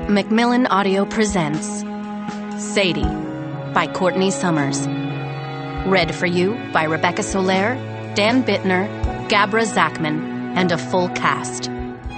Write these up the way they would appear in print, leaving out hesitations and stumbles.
Macmillan Audio presents Sadie by Courtney Summers. Read for you by Rebecca Soler, Dan Bittner, Gabra Zachman, and a full cast.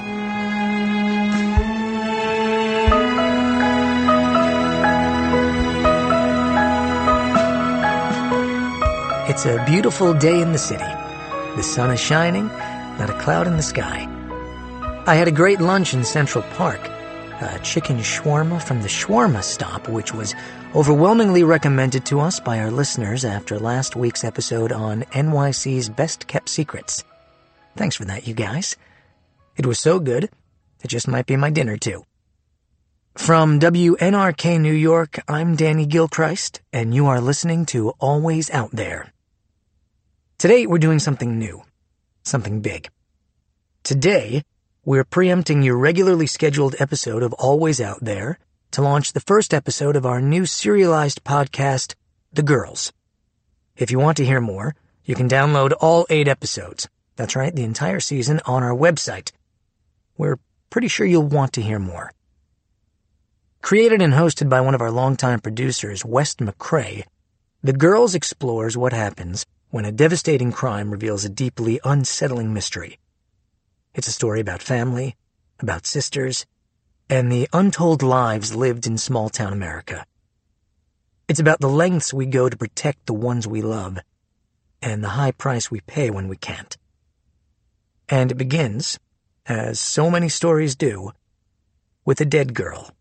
It's a beautiful day in the city. The sun is shining, not a cloud in the sky. I had a great lunch in Central Park. A chicken shawarma from the Shawarma Stop, which was overwhelmingly recommended to us by our listeners after last week's episode on NYC's best-kept secrets. Thanks for that, you guys. It was so good, it just might be my dinner, too. From WNRK New York, I'm Danny Gilchrist, and you are listening to Always Out There. Today, we're doing something new, something big. Today, we're preempting your regularly scheduled episode of Always Out There to launch the first episode of our new serialized podcast, The Girls. If you want to hear more, you can download all 8 episodes. That's right, the entire season on our website. We're pretty sure you'll want to hear more. Created and hosted by one of our longtime producers, West McCrae, The Girls explores what happens when a devastating crime reveals a deeply unsettling mystery. It's a story about family, about sisters, and the untold lives lived in small-town America. It's about the lengths we go to protect the ones we love, and the high price we pay when we can't. And it begins, as so many stories do, with a dead girl.